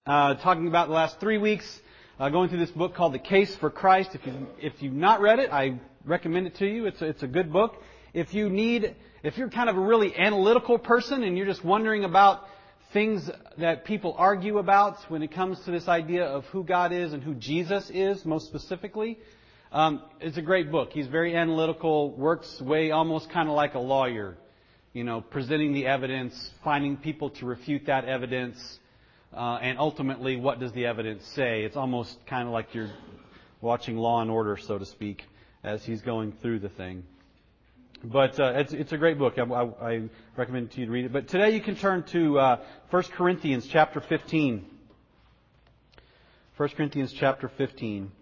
talking about the last 3 weeks, going through this book called The Case for Christ. If you've not read it, I recommend it to you. It's a good book. If you're kind of a really analytical person and you're just wondering about things that people argue about when it comes to this idea of who God is and who Jesus is, most specifically, it's a great book. He's very analytical, works way almost kind of like a lawyer, presenting the evidence, finding people to refute that evidence, and ultimately, what does the evidence say? It's almost kind of like you're watching Law and Order, so to speak, as he's going through the thing. But it's a great book. I recommend to you to read it. But today you can turn to 1 Corinthians chapter 15. 1 Corinthians chapter 15.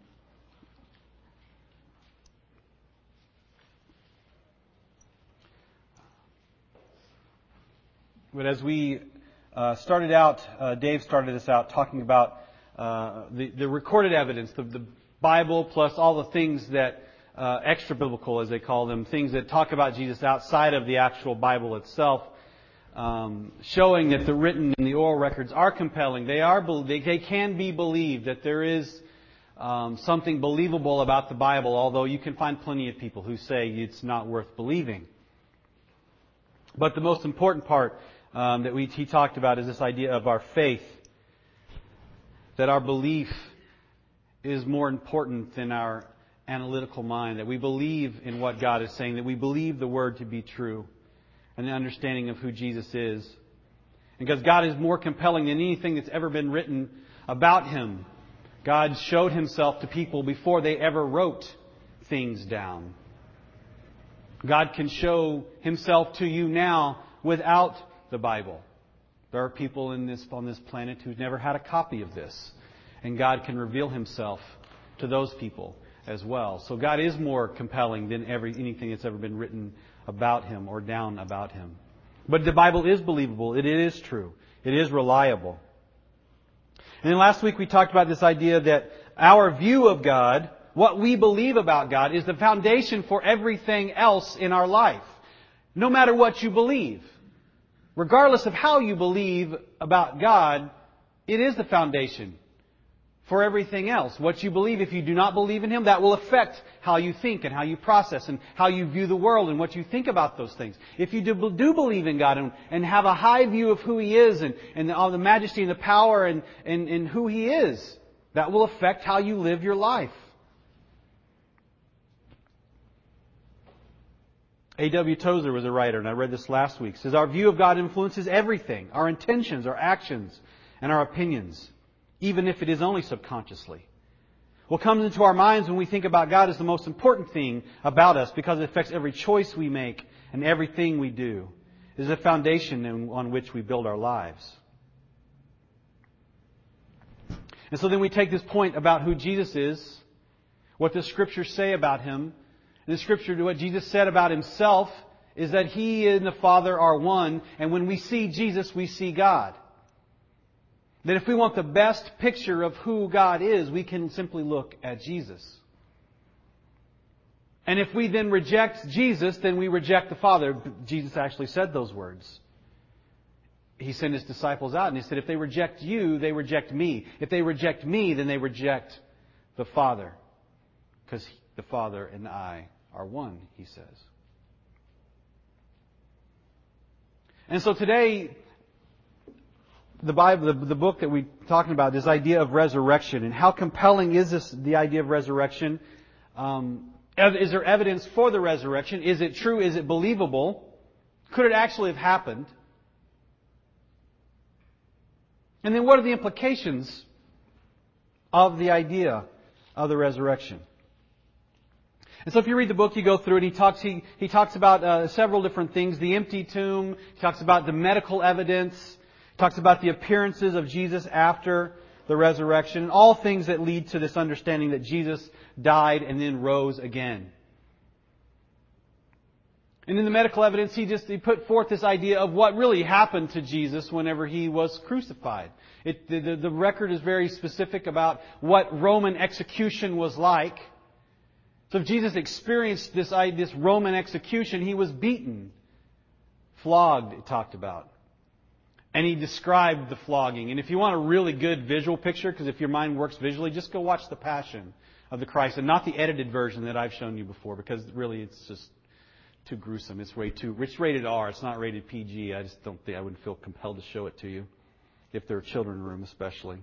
But as we started out, Dave started us out talking about the recorded evidence, the Bible plus all the things that extra biblical, as they call them, things that talk about Jesus outside of the actual Bible itself, showing that the written and the oral records are compelling. They can be believed, that there is something believable about the Bible, although you can find plenty of people who say it's not worth believing. But the most important part that he talked about is this idea of our faith, that our belief is more important than our analytical mind, that we believe in what God is saying, that we believe the Word to be true, and the understanding of who Jesus is. Because God is more compelling than anything that's ever been written about Him. God showed Himself to people before they ever wrote things down. God can show Himself to you now without the Bible. There are people on this planet who've never had a copy of this. And God can reveal Himself to those people as well. So God is more compelling than anything that's ever been written about Him or down about Him. But the Bible is believable. It is true. It is reliable. And then last week we talked about this idea that our view of God, what we believe about God, is the foundation for everything else in our life. No matter what you believe. Regardless of how you believe about God, it is the foundation for everything else. What you believe, if you do not believe in Him, that will affect how you think and how you process and how you view the world and what you think about those things. If you do believe in God and have a high view of who He is and all the majesty and the power and who He is, that will affect how you live your life. A.W. Tozer was a writer, and I read this last week. He says, our view of God influences everything, our intentions, our actions, and our opinions, even if it is only subconsciously. What comes into our minds when we think about God is the most important thing about us because it affects every choice we make and everything we do. It is a foundation on which we build our lives. And so then we take this point about who Jesus is, what the Scriptures say about Him. In the Scripture, what Jesus said about Himself is that He and the Father are one, and when we see Jesus, we see God. That if we want the best picture of who God is, we can simply look at Jesus. And if we then reject Jesus, then we reject the Father. Jesus actually said those words. He sent His disciples out and He said, if they reject you, they reject me. If they reject me, then they reject the Father. Because the Father and I are one, He says. And so today, the Bible, the book that we're talking about, this idea of resurrection, and how compelling is this, the idea of resurrection? Is there evidence for the resurrection? Is it true? Is it believable? Could it actually have happened? And then what are the implications of the idea of the resurrection? And so if you read the book, you go through it, he talks about several different things. The empty tomb. He talks about the medical evidence. He talks about the appearances of Jesus after the resurrection. And all things that lead to this understanding that Jesus died and then rose again. And in the medical evidence, he put forth this idea of what really happened to Jesus whenever He was crucified. The record is very specific about what Roman execution was like. So if Jesus experienced this Roman execution, He was beaten, flogged, it talked about. And he described the flogging. And if you want a really good visual picture, because if your mind works visually, just go watch The Passion of the Christ, and not the edited version that I've shown you before, because really it's just too gruesome. It's rated R. It's not rated PG. I just don't think I wouldn't feel compelled to show it to you, if there are children in the room especially.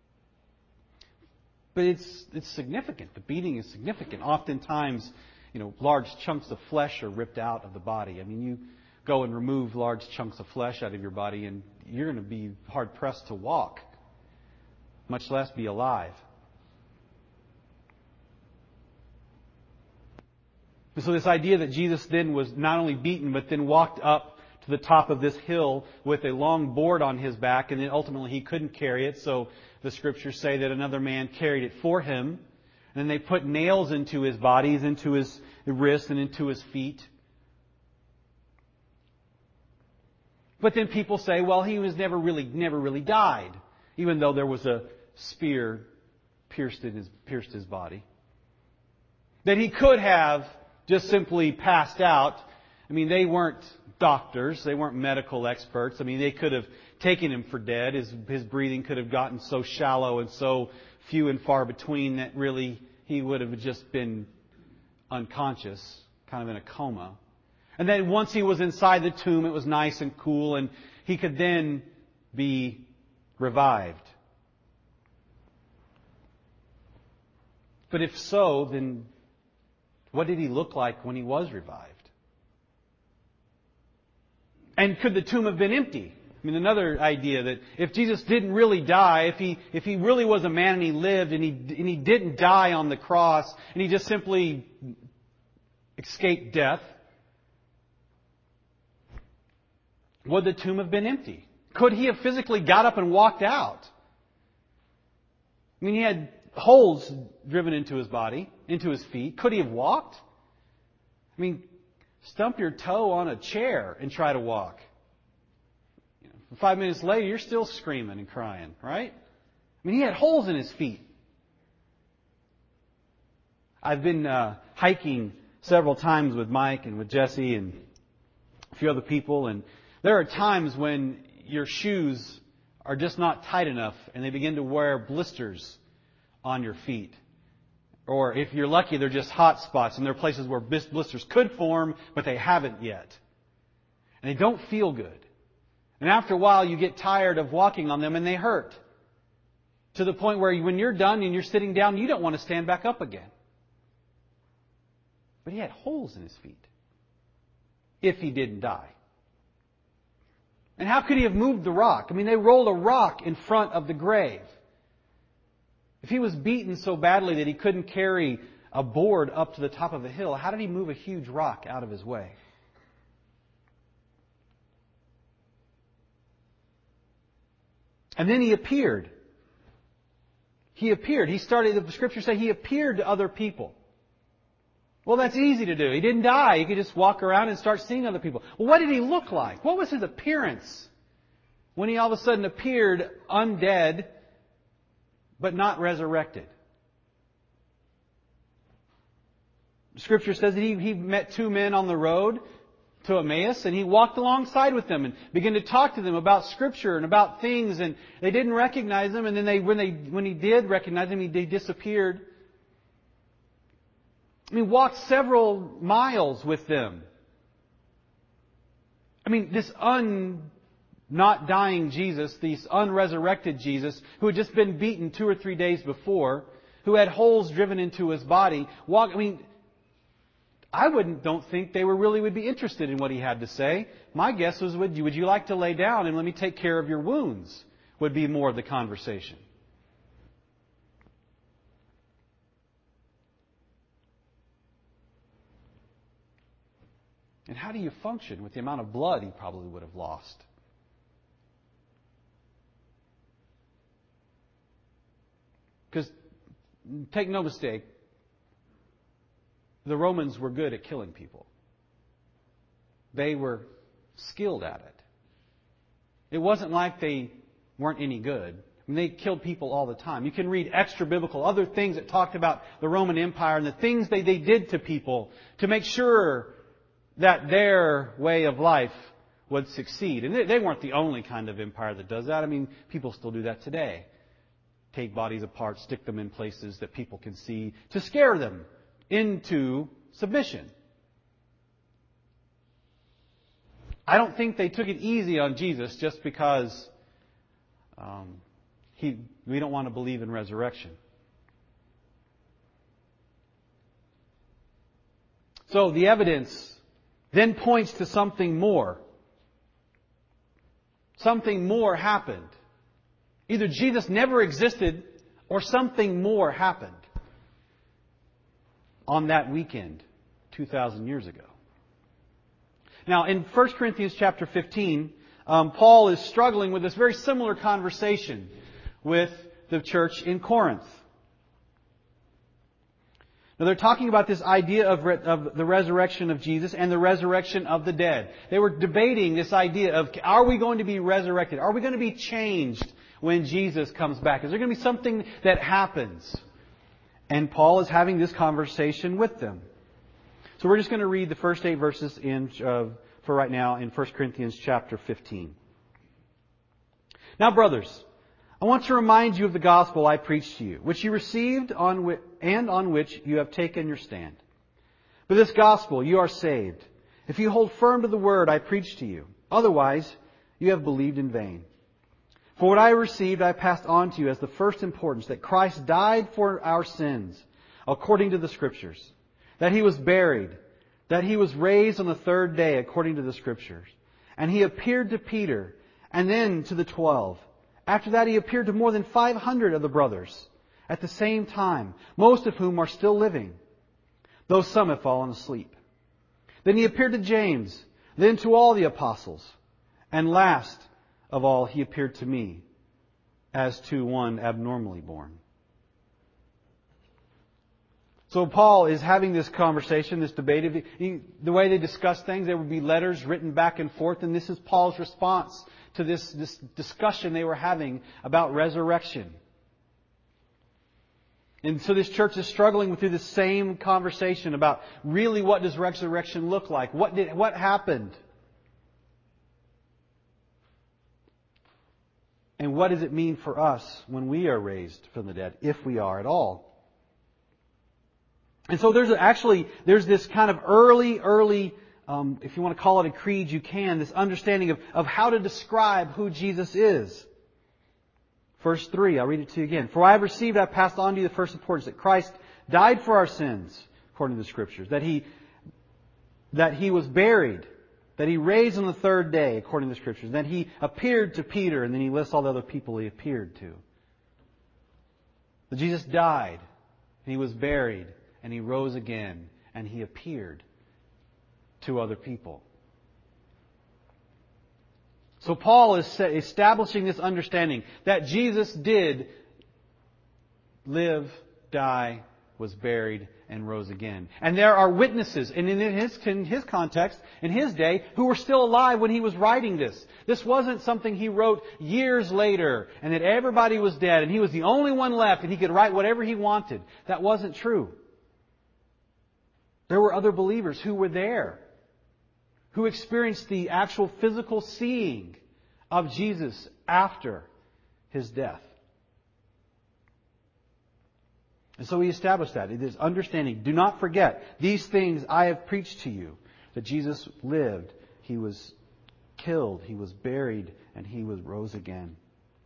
But it's significant. The beating is significant. Oftentimes, large chunks of flesh are ripped out of the body. I mean, you go and remove large chunks of flesh out of your body, and you're going to be hard pressed to walk, much less be alive. So this idea that Jesus then was not only beaten, but then walked up to the top of this hill with a long board on his back, and then ultimately he couldn't carry it, so the Scriptures say that another man carried it for him. And then they put nails into his bodies, into his wrists, and into his feet. But then people say, well, he was never really died, even though there was a spear pierced his body. That he could have just simply passed out. I mean, they weren't doctors. They weren't medical experts. I mean, they could have taken him for dead. His breathing could have gotten so shallow and so few and far between that really he would have just been unconscious, kind of in a coma. And then once he was inside the tomb, it was nice and cool, and he could then be revived. But if so, then what did he look like when he was revived? And could the tomb have been empty? I mean, another idea that if Jesus didn't really die, if he really was a man and he lived and he didn't die on the cross and he just simply escaped death, would the tomb have been empty? Could he have physically got up and walked out? I mean, he had holes driven into his body, into his feet. Could he have walked? I mean, stump your toe on a chair and try to walk. 5 minutes later, you're still screaming and crying, right? I mean, he had holes in his feet. I've been hiking several times with Mike and with Jesse and a few other people, and there are times when your shoes are just not tight enough and they begin to wear blisters on your feet. Or if you're lucky, they're just hot spots, and there are places where blisters could form, but they haven't yet. And they don't feel good. And after a while, you get tired of walking on them, and they hurt. To the point where when you're done and you're sitting down, you don't want to stand back up again. But he had holes in his feet. If he didn't die. And how could he have moved the rock? I mean, they rolled a rock in front of the grave. If he was beaten so badly that he couldn't carry a board up to the top of a hill, how did he move a huge rock out of his way? And then he appeared. He started, the Scriptures say he appeared to other people. Well, that's easy to do. He didn't die. He could just walk around and start seeing other people. Well, what did he look like? What was his appearance when he all of a sudden appeared undead, but not resurrected? Scripture says that he met two men on the road to Emmaus, and he walked alongside with them and began to talk to them about Scripture and about things, and they didn't recognize him, and then when he did recognize him, he disappeared. I mean, walked several miles with them. I mean, this not dying Jesus, this unresurrected Jesus, who had just been beaten 2 or 3 days before, who had holes driven into his body, I don't think they would be interested in what he had to say. My guess was, would you like to lay down and let me take care of your wounds? Would be more of the conversation. And how do you function with the amount of blood he probably would have lost? Because, take no mistake, the Romans were good at killing people. They were skilled at it. It wasn't like they weren't any good. I mean, they killed people all the time. You can read extra-biblical, other things that talked about the Roman Empire and the things they did to people to make sure that their way of life would succeed. And they weren't the only kind of empire that does that. I mean, people still do that today. Take bodies apart, stick them in places that people can see to scare them into submission. I don't think they took it easy on Jesus just because we don't want to believe in resurrection. So the evidence then points to something more. Something more happened. Either Jesus never existed or something more happened on that weekend 2,000 years ago. Now, in 1 Corinthians chapter 15, Paul is struggling with this very similar conversation with the church in Corinth. Now, they're talking about this idea of the resurrection of Jesus and the resurrection of the dead. They were debating this idea of, are we going to be resurrected? Are we going to be changed when Jesus comes back? Is there going to be something that happens? And Paul is having this conversation with them. So we're just going to read the first 8 verses for right now in 1 Corinthians chapter 15. Now, brothers, I want to remind you of the gospel I preached to you, which you received and on which you have taken your stand. By this gospel you are saved, if you hold firm to the word I preached to you. Otherwise, you have believed in vain. For what I received I passed on to you as the first importance, that Christ died for our sins, according to the Scriptures, that He was buried, that He was raised on the third day, according to the Scriptures, and He appeared to Peter, and then to the 12. After that He appeared to more than 500 of the brothers at the same time, most of whom are still living, though some have fallen asleep. Then He appeared to James, then to all the apostles, and last of all He appeared to me, as to one abnormally born. So Paul is having this conversation, this debate. The way they discuss things, there would be letters written back and forth, and this is Paul's response to this discussion they were having about resurrection. And so this church is struggling through the same conversation about really what does resurrection look like? What happened? And what does it mean for us when we are raised from the dead, if we are at all? And so there's this kind of early, if you want to call it a creed, you can, this understanding of how to describe who Jesus is. Verse 3, I'll read it to you again. For I have received, I have passed on to you the first importance, that Christ died for our sins, according to the Scriptures, that He was buried, that He raised on the third day, according to the Scriptures, that He appeared to Peter, and then He lists all the other people He appeared to. That Jesus died, and He was buried, and He rose again, and He appeared to other people. So Paul is establishing this understanding that Jesus did live, die, was buried, and rose again. And there are witnesses, and in his context, in his day, who were still alive when he was writing this. This wasn't something he wrote years later, and that everybody was dead, and he was the only one left, and he could write whatever he wanted. That wasn't true. There were other believers who were there, who experienced the actual physical seeing of Jesus after His death. And so he established that. It is understanding. Do not forget, these things I have preached to you. That Jesus lived, He was killed, He was buried, and He rose again.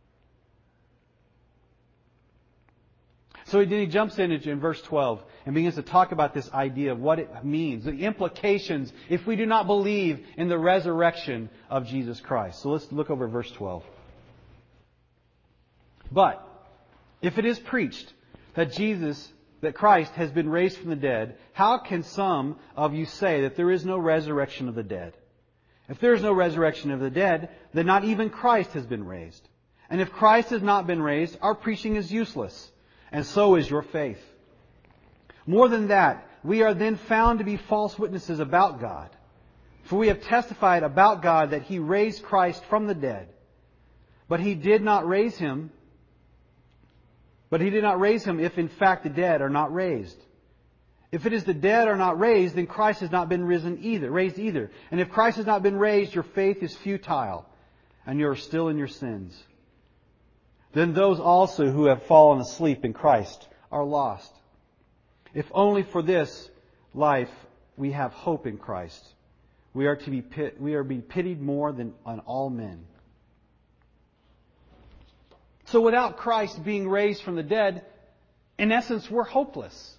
So then he jumps in verse 12 and begins to talk about this idea of what it means, the implications if we do not believe in the resurrection of Jesus Christ. So let's look over verse 12. But if it is preached that Christ has been raised from the dead, how can some of you say that there is no resurrection of the dead? If there is no resurrection of the dead, then not even Christ has been raised. And if Christ has not been raised, our preaching is useless, and so is your faith. More than that, we are then found to be false witnesses about God. For we have testified about God that He raised Christ from the dead. But He did not raise Him if in fact the dead are not raised. If it is the dead are not raised, then Christ has not been raised either. And if Christ has not been raised, your faith is futile, and you are still in your sins. Then those also who have fallen asleep in Christ are lost. If only for this life we have hope in Christ, we are to be pitied more than on all men. So without Christ being raised from the dead, in essence, we're hopeless.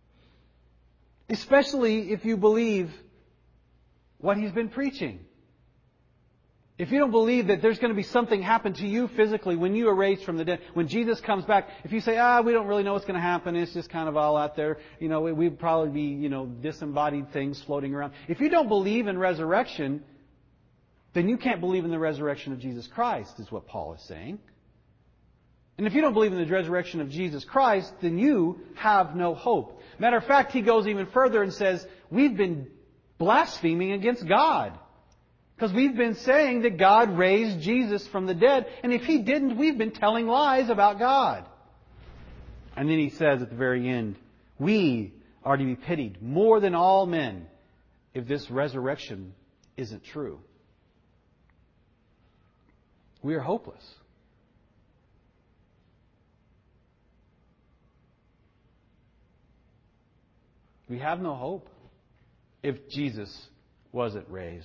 Especially if you believe what He's been preaching. If you don't believe that there's going to be something happen to you physically when you are raised from the dead, when Jesus comes back, if you say, we don't really know what's going to happen, it's just kind of all out there, we'd probably be, disembodied things floating around. If you don't believe in resurrection, then you can't believe in the resurrection of Jesus Christ, is what Paul is saying. And if you don't believe in the resurrection of Jesus Christ, then you have no hope. Matter of fact, he goes even further and says, we've been blaspheming against God. Because we've been saying that God raised Jesus from the dead. And if He didn't, we've been telling lies about God. And then he says at the very end, we are to be pitied more than all men if this resurrection isn't true. We are hopeless. We have no hope if Jesus wasn't raised.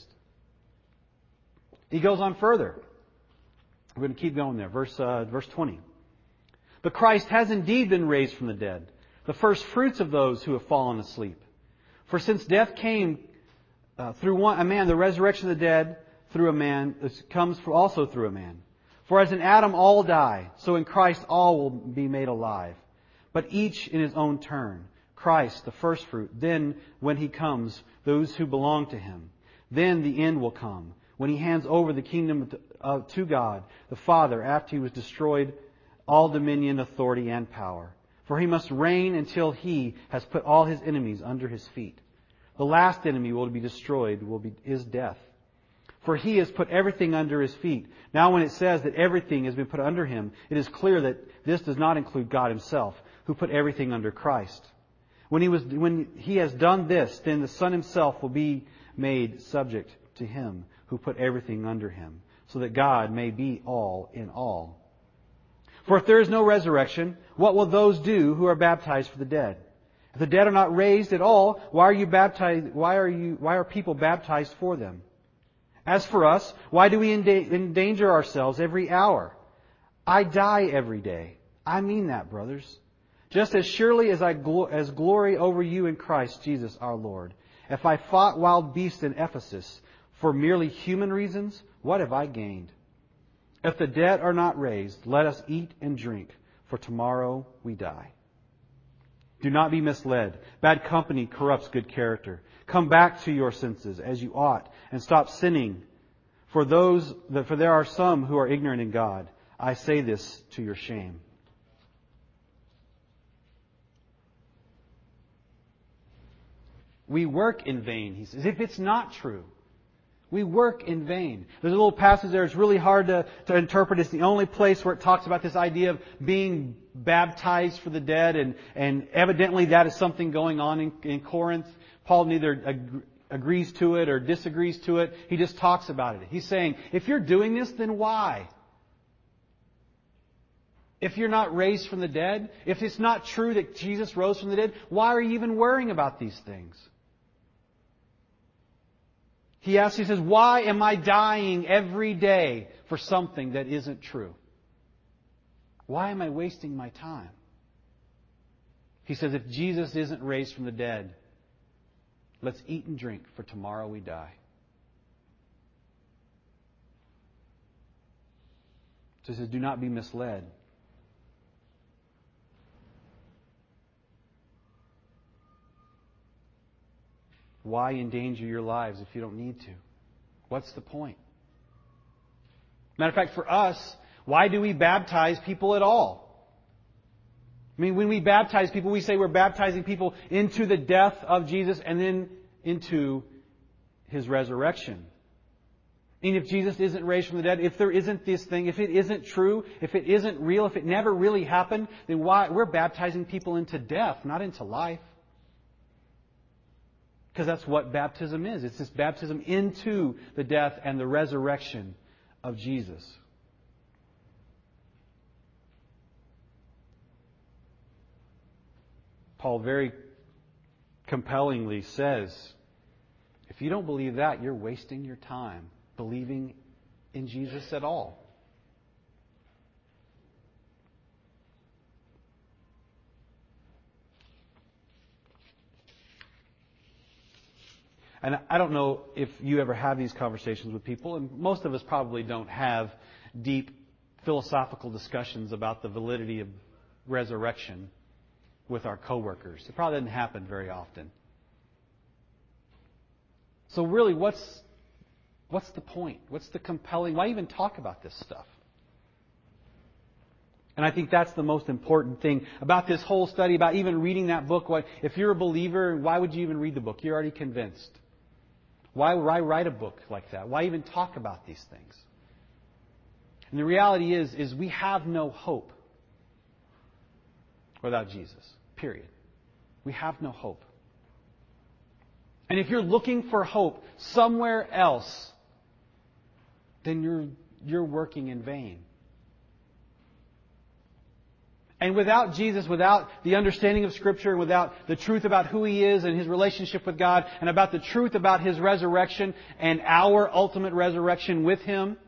He goes on further. We're going to keep going there. Verse 20. But Christ has indeed been raised from the dead, the first fruits of those who have fallen asleep. For since death came through a man, the resurrection of the dead through a man comes also through a man. For as in Adam all die, so in Christ all will be made alive, but each in his own turn. Christ, the first fruit. Then, when He comes, those who belong to Him. Then the end will come, when He hands over the kingdom to God, the Father, after He was destroyed all dominion, authority, and power. For He must reign until He has put all His enemies under His feet. The last enemy will be destroyed is death. For He has put everything under His feet. Now when it says that everything has been put under Him, it is clear that this does not include God Himself, who put everything under Christ. When He has done this, then the Son Himself will be made subject to Him who put everything under Him, so that God may be all in all. For if there is no resurrection, what will those do who are baptized for the dead? If the dead are not raised at all, why are people baptized for them? As for us, why do we endanger ourselves every hour? I die every day. I mean that, brothers. Just as surely as I glory over you in Christ Jesus our Lord. If I fought wild beasts in Ephesus for merely human reasons, what have I gained? If the dead are not raised, let us eat and drink, for tomorrow we die. Do not be misled. Bad company corrupts good character. Come back to your senses as you ought, and stop sinning. For there are some who are ignorant in God. I say this to your shame. We work in vain, he says. If it's not true, we work in vain. There's a little passage there. It's really hard to interpret. It's the only place where it talks about this idea of being baptized for the dead. And evidently that is something going on in Corinth. Paul neither agrees to it or disagrees to it. He just talks about it. He's saying, if you're doing this, then why? If you're not raised from the dead, if it's not true that Jesus rose from the dead, why are you even worrying about these things? He says, why am I dying every day for something that isn't true? Why am I wasting my time? He says, if Jesus isn't raised from the dead, let's eat and drink, for tomorrow we die. So he says, do not be misled. Why endanger your lives if you don't need to? What's the point? Matter of fact, for us, why do we baptize people at all? I mean, when we baptize people, we say we're baptizing people into the death of Jesus and then into His resurrection. And if Jesus isn't raised from the dead, if there isn't this thing, if it isn't true, if it isn't real, if it never really happened, then why? We're baptizing people into death, not into life. Because that's what baptism is. It's this baptism into the death and the resurrection of Jesus. Paul very compellingly says, if you don't believe that, you're wasting your time believing in Jesus at all. And I don't know if you ever have these conversations with people, and most of us probably don't have deep philosophical discussions about the validity of resurrection with our coworkers. It probably doesn't happen very often. So really, what's the point? What's the compelling? Why even talk about this stuff? And I think that's the most important thing about this whole study, about even reading that book. If you're a believer, why would you even read the book? You're already convinced. Why write a book like that? Why even talk about these things? And the reality is we have no hope without Jesus. Period. We have no hope. And if you're looking for hope somewhere else, then you're working in vain. And without Jesus, without the understanding of Scripture, without the truth about who He is and His relationship with God, and about the truth about His resurrection and our ultimate resurrection with Him,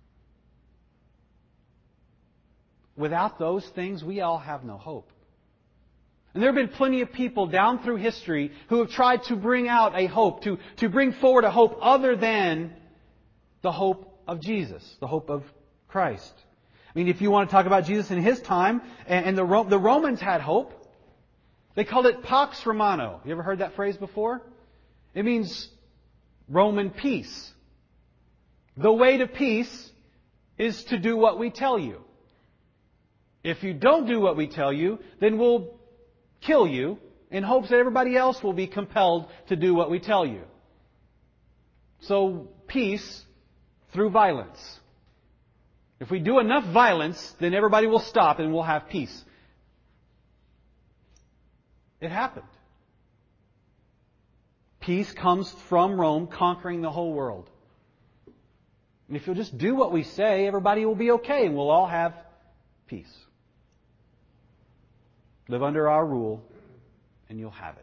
without those things, we all have no hope. And there have been plenty of people down through history who have tried to bring out a hope, to bring forward a hope other than the hope of Jesus, the hope of Christ. I mean, if you want to talk about Jesus in His time, and the Romans had hope. They called it Pax Romana. You ever heard that phrase before? It means Roman peace. The way to peace is to do what we tell you. If you don't do what we tell you, then we'll kill you in hopes that everybody else will be compelled to do what we tell you. So, peace through violence. If we do enough violence, then everybody will stop and we'll have peace. It happened. Peace comes from Rome conquering the whole world. And if you'll just do what we say, everybody will be okay and we'll all have peace. Live under our rule and you'll have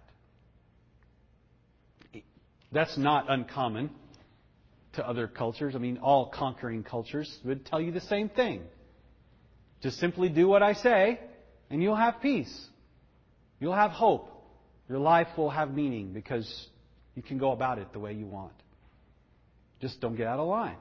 it. That's not uncommon to other cultures. I mean, all conquering cultures would tell you the same thing. Just simply do what I say and you'll have peace. You'll have hope. Your life will have meaning because you can go about it the way you want. Just don't get out of line.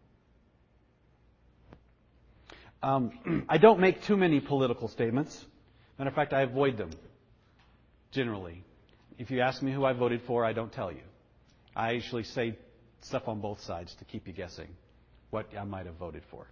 I don't make too many political statements. Matter of fact, I avoid them, generally. If you ask me who I voted for, I don't tell you. I usually say stuff on both sides to keep you guessing what I might have voted for.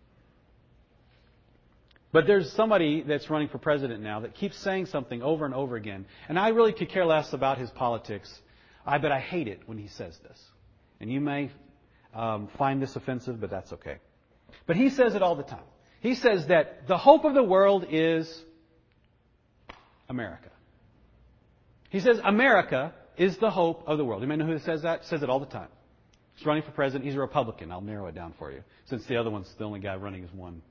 But there's somebody that's running for president now that keeps saying something over and over again. And I really could care less about his politics. But I hate it when he says this. And you may find this offensive, but that's okay. But he says it all the time. He says that the hope of the world is America. He says America is the hope of the world. You may know who says that? Says it all the time. He's running for president. He's a Republican. I'll narrow it down for you, since the other one's the only guy running is one.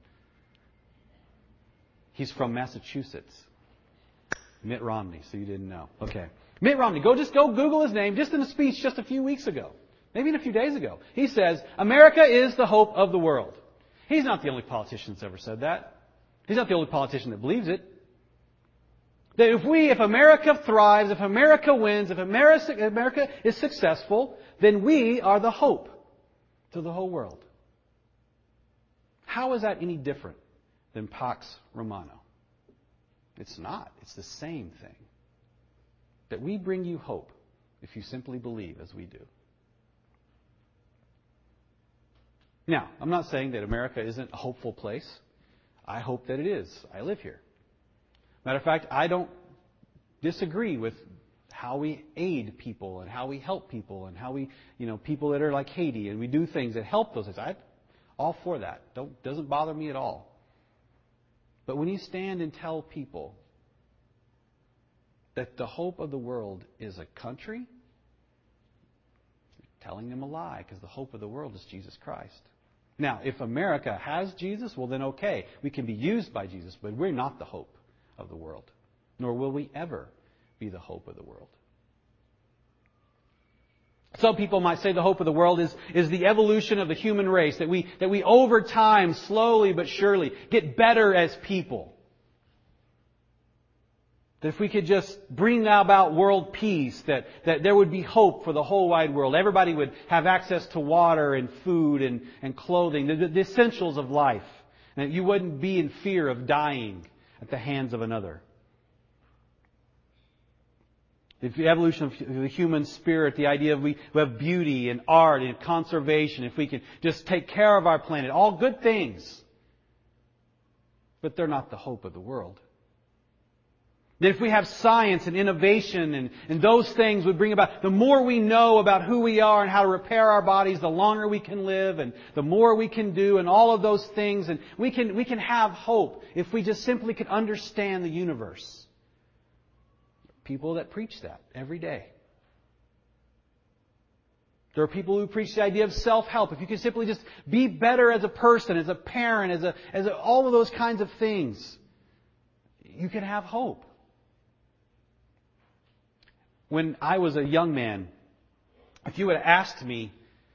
He's from Massachusetts. Mitt Romney, so you didn't know. Okay. Mitt Romney. Go Google his name just in a speech just a few weeks ago. Maybe even a few days ago. He says, America is the hope of the world. He's not the only politician that's ever said that. He's not the only politician that believes it. That if America thrives, if America wins, if America is successful, then we are the hope to the whole world. How is that any different than Pax Romana? It's not. It's the same thing. That we bring you hope if you simply believe as we do. Now, I'm not saying that America isn't a hopeful place. I hope that it is. I live here. Matter of fact, I don't disagree with how we aid people and how we help people and how we, people that are like Haiti, and we do things that help those things. I'm all for that. Doesn't bother me at all. But when you stand and tell people that the hope of the world is a country telling them a lie, because the hope of the world is Jesus Christ. Now, if America has Jesus, well then okay, we can be used by Jesus, but we're not the hope of the world, nor will we ever be the hope of the world. Some people might say the hope of the world is the evolution of the human race, that we over time, slowly but surely, get better as people. That if we could just bring about world peace, that there would be hope for the whole wide world. Everybody would have access to water and food and clothing, the essentials of life. And that you wouldn't be in fear of dying at the hands of another. The evolution of the human spirit, the idea of we have beauty and art and conservation, if we can just take care of our planet, all good things. But they're not the hope of the world. That if we have science and innovation and those things would bring about, the more we know about who we are and how to repair our bodies, the longer we can live and the more we can do and all of those things. And we can have hope if we just simply can understand the universe. People that preach that every day. There are people who preach the idea of self-help. If you can simply just be better as a person, as a parent, as all of those kinds of things, you can have hope. When I was a young man, if you had asked me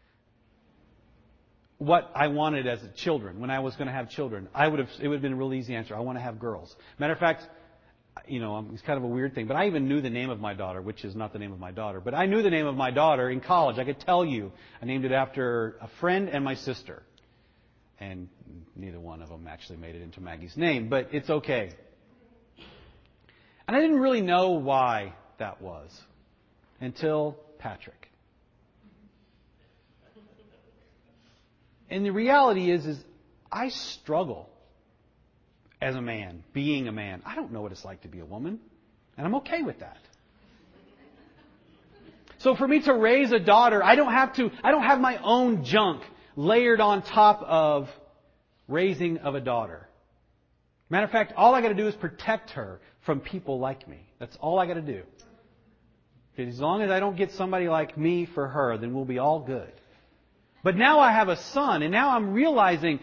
what I wanted as children, when I was going to have children, it would have been a real easy answer. I want to have girls. Matter of fact, it's kind of a weird thing, but I even knew the name of my daughter, which is not the name of my daughter. But I knew the name of my daughter in college. I could tell you. I named it after a friend and my sister. And neither one of them actually made it into Maggie's name, but it's okay. And I didn't really know why that was until Patrick. And the reality is I struggle as a man, being a man. I don't know what it's like to be a woman, and I'm okay with that. So for me to raise a daughter, I don't have my own junk layered on top of raising of a daughter. Matter of fact, all I got to do is protect her from people like me. That's all I got to do. As long as I don't get somebody like me for her, then we'll be all good. But now I have a son, and now I'm realizing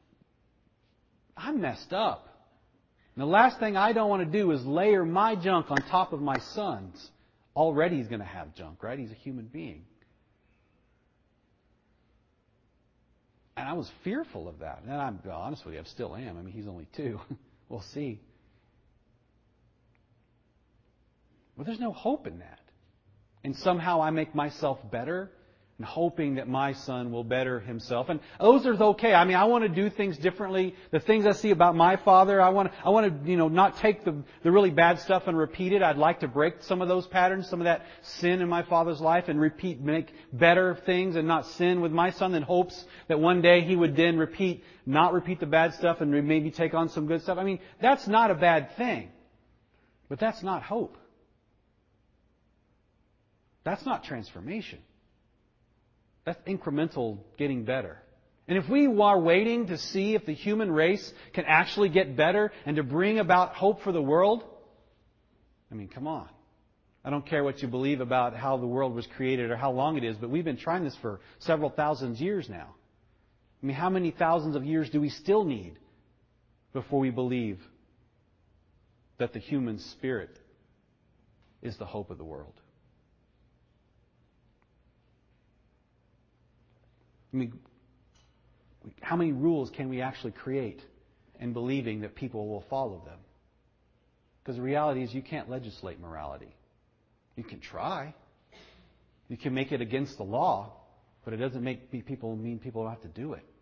I'm messed up. And the last thing I don't want to do is layer my junk on top of my son's. Already he's going to have junk, right? He's a human being. And I was fearful of that. And I'm honest with you, I still am. I mean, he's only 2. We'll see. But there's no hope in that. And somehow I make myself better and hoping that my son will better himself. And those are okay. I mean, I want to do things differently. The things I see about my father, I want to, not take the really bad stuff and repeat it. I'd like to break some of those patterns, some of that sin in my father's life and make better things and not sin with my son in hopes that one day he would then not repeat the bad stuff and maybe take on some good stuff. I mean, that's not a bad thing. But that's not hope. That's not transformation. That's incremental getting better. And if we are waiting to see if the human race can actually get better and to bring about hope for the world, I mean, come on. I don't care what you believe about how the world was created or how long it is, but we've been trying this for several thousand years now. I mean, how many thousands of years do we still need before we believe that the human spirit is the hope of the world? I mean, how many rules can we actually create in believing that people will follow them? Because the reality is you can't legislate morality. You can try. You can make it against the law, but it doesn't mean people don't have to do it.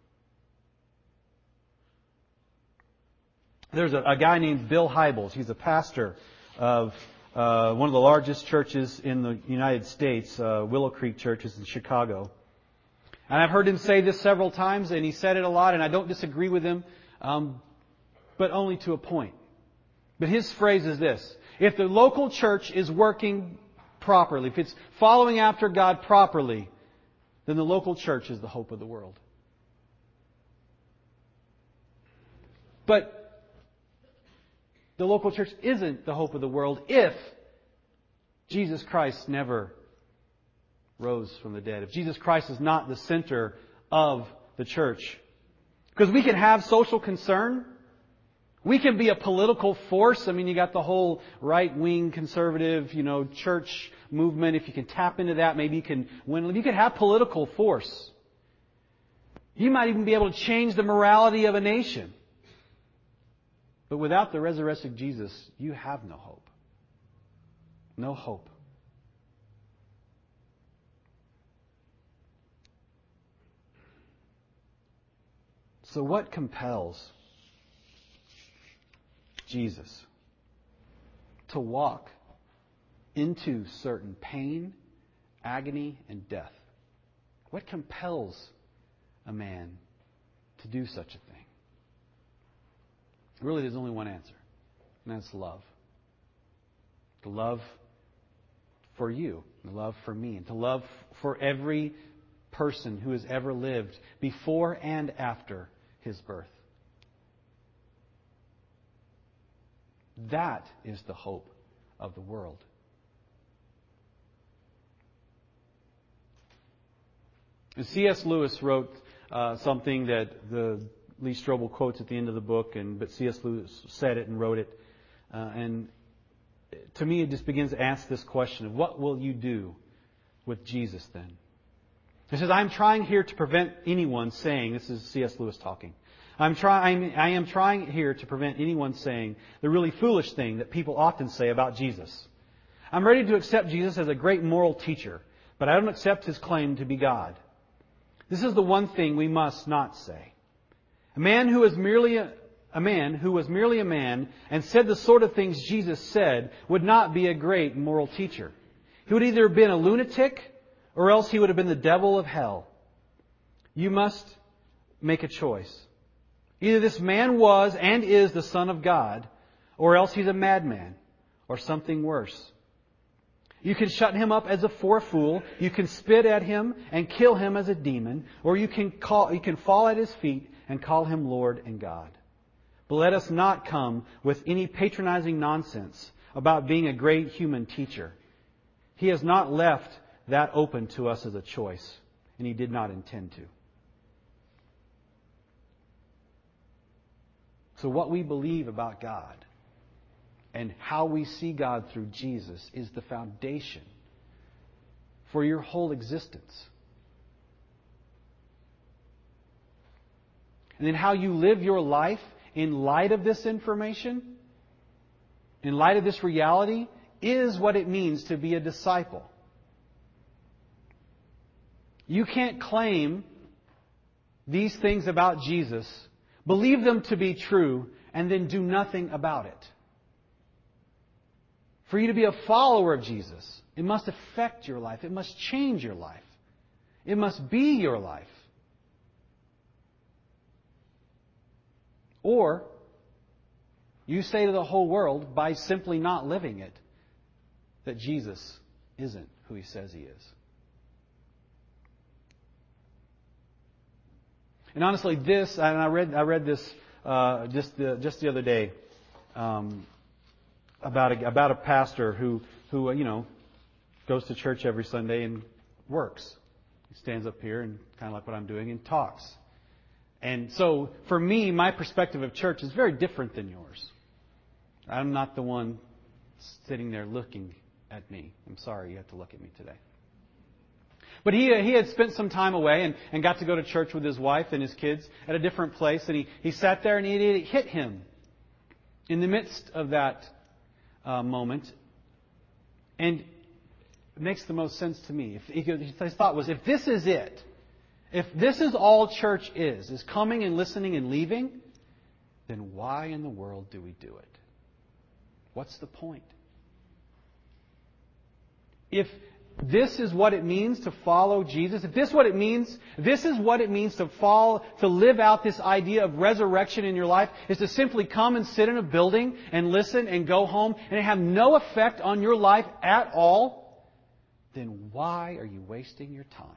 There's a guy named Bill Hybels. He's a pastor of one of the largest churches in the United States, Willow Creek Churches in Chicago. And I've heard him say this several times, and he said it a lot, and I don't disagree with him, but only to a point. But his phrase is this: if the local church is working properly, if it's following after God properly, then the local church is the hope of the world. But the local church isn't the hope of the world if Jesus Christ never rose from the dead, if Jesus Christ is not the center of the church. Because we can have social concern. We can be a political force. I mean, you got the whole right-wing conservative, church movement. If you can tap into that, maybe you can win. You can have political force. You might even be able to change the morality of a nation. But without the resurrected Jesus, you have no hope. No hope. So what compels Jesus to walk into certain pain, agony, and death? What compels a man to do such a thing? Really, there's only one answer, and that's love. The love for you, the love for me, and the love for every person who has ever lived before and after His birth. That is the hope of the world. And C.S. Lewis wrote something that Lee Strobel quotes at the end of the book, but C.S. Lewis said it and wrote it. And to me, it just begins to ask this question of what will you do with Jesus then? He says, I'm trying here to prevent anyone saying, this is C.S. Lewis talking, I am trying here to prevent anyone saying the really foolish thing that people often say about Jesus. I'm ready to accept Jesus as a great moral teacher, but I don't accept His claim to be God. This is the one thing we must not say. A man who was merely a man and said the sort of things Jesus said would not be a great moral teacher. He would either have been a lunatic or else he would have been the devil of hell. You must make a choice. Either this man was and is the Son of God, or else he's a madman, or something worse. You can shut him up as a fool, you can spit at him and kill him as a demon, or you can fall at his feet and call him Lord and God. But let us not come with any patronizing nonsense about being a great human teacher. He has not left that open to us as a choice, and He did not intend to. So what we believe about God and how we see God through Jesus is the foundation for your whole existence. And then how you live your life in light of this information, in light of this reality, is what it means to be a disciple. You can't claim these things about Jesus, believe them to be true, and then do nothing about it. For you to be a follower of Jesus, it must affect your life. It must change your life. It must be your life. Or you say to the whole world, by simply not living it, that Jesus isn't who He says He is. And honestly, I read this just the other day about a pastor who goes to church every Sunday and works. He stands up here and kind of like what I'm doing and talks. And so for me, my perspective of church is very different than yours. I'm not the one sitting there looking at me. I'm sorry you have to look at me today. But he had spent some time away and got to go to church with his wife and his kids at a different place. And he sat there and it hit him in the midst of that moment. And it makes the most sense to me. His thought was, if this is it, if this is all church is coming and listening and leaving, then why in the world do we do it? What's the point? If this is what it means to follow Jesus, if this is what it means to live out this idea of resurrection in your life, is to simply come and sit in a building and listen and go home and have no effect on your life at all, then why are you wasting your time?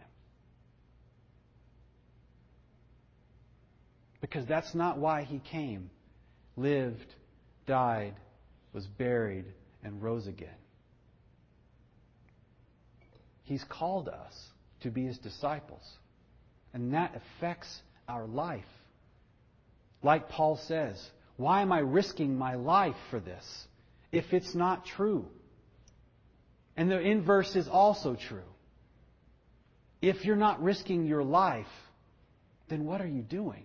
Because that's not why He came, lived, died, was buried, and rose again. He's called us to be His disciples. And that affects our life. Like Paul says, why am I risking my life for this if it's not true? And the inverse is also true. If you're not risking your life, then what are you doing?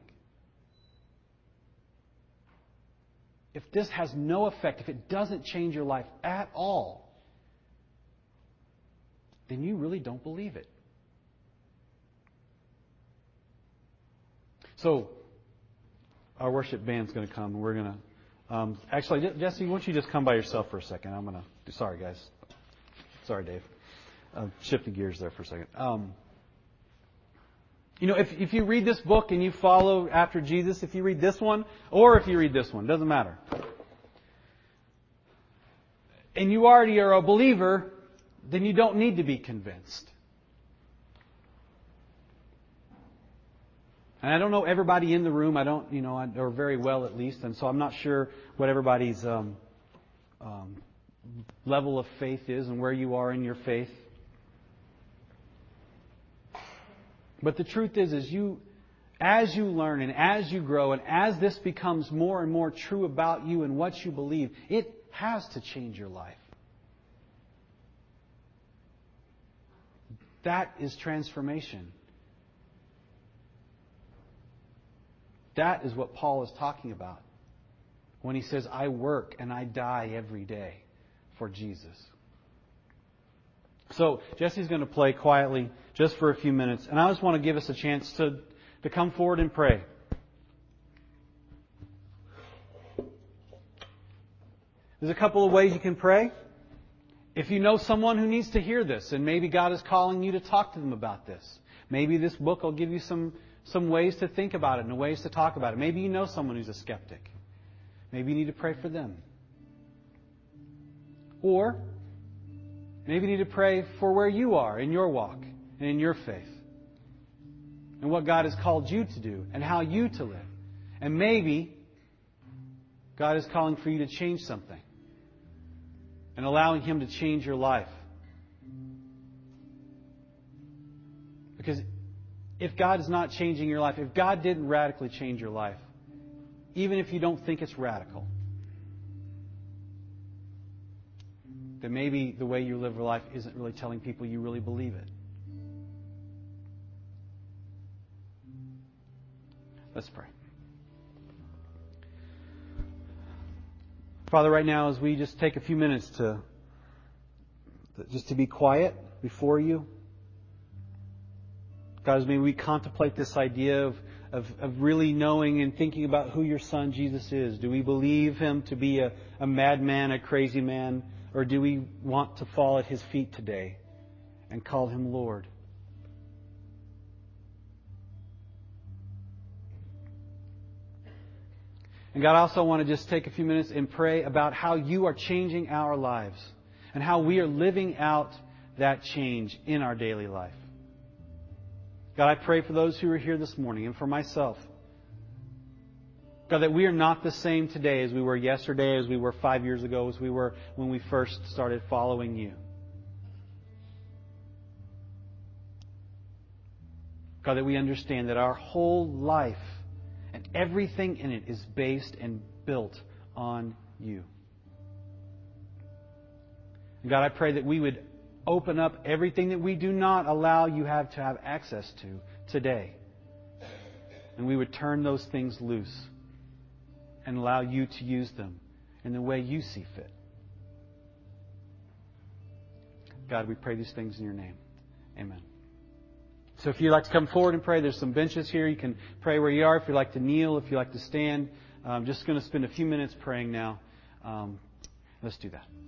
If this has no effect, if it doesn't change your life at all, then you really don't believe it. So, our worship band's going to come, and we're going to... actually, Jesse, why don't you just come by yourself for a second? I'm going to... Sorry, guys. Sorry, Dave. Shifting gears there for a second. If you read this book and you follow after Jesus, if you read this one, or if you read this one, doesn't matter. And you already are a believer, then you don't need to be convinced. And I don't know everybody in the room. I don't, or very well at least, and so I'm not sure what everybody's level of faith is and where you are in your faith. But the truth is as you learn and as you grow and as this becomes more and more true about you and what you believe, it has to change your life. That is transformation. That is what Paul is talking about when he says, I work and I die every day for Jesus. So, Jesse's going to play quietly just for a few minutes, and I just want to give us a chance to come forward and pray. There's a couple of ways you can pray. If you know someone who needs to hear this, and maybe God is calling you to talk to them about this, maybe this book will give you some ways to think about it and ways to talk about it. Maybe you know someone who's a skeptic. Maybe you need to pray for them. Or maybe you need to pray for where you are in your walk and in your faith. And what God has called you to do and how you to live. And maybe God is calling for you to change something and allowing Him to change your life. Because if God is not changing your life, if God didn't radically change your life, even if you don't think it's radical, then maybe the way you live your life isn't really telling people you really believe it. Let's pray. Father, right now, as we just take a few minutes to be quiet before you, God, as maybe we contemplate this idea of really knowing and thinking about who your Son Jesus is. Do we believe Him to be a madman, a crazy man, or do we want to fall at His feet today and call Him Lord? And God, I also want to just take a few minutes and pray about how you are changing our lives and how we are living out that change in our daily life. God, I pray for those who are here this morning and for myself. God, that we are not the same today as we were yesterday, as we were 5 years ago, as we were when we first started following you. God, that we understand that our whole life and everything in it is based and built on you. And God, I pray that we would open up everything that we do not allow you to have access to today. And we would turn those things loose and allow you to use them in the way you see fit. God, we pray these things in your name. Amen. So if you'd like to come forward and pray, there's some benches here. You can pray where you are. If you'd like to kneel, if you'd like to stand. I'm just going to spend a few minutes praying now. Let's do that.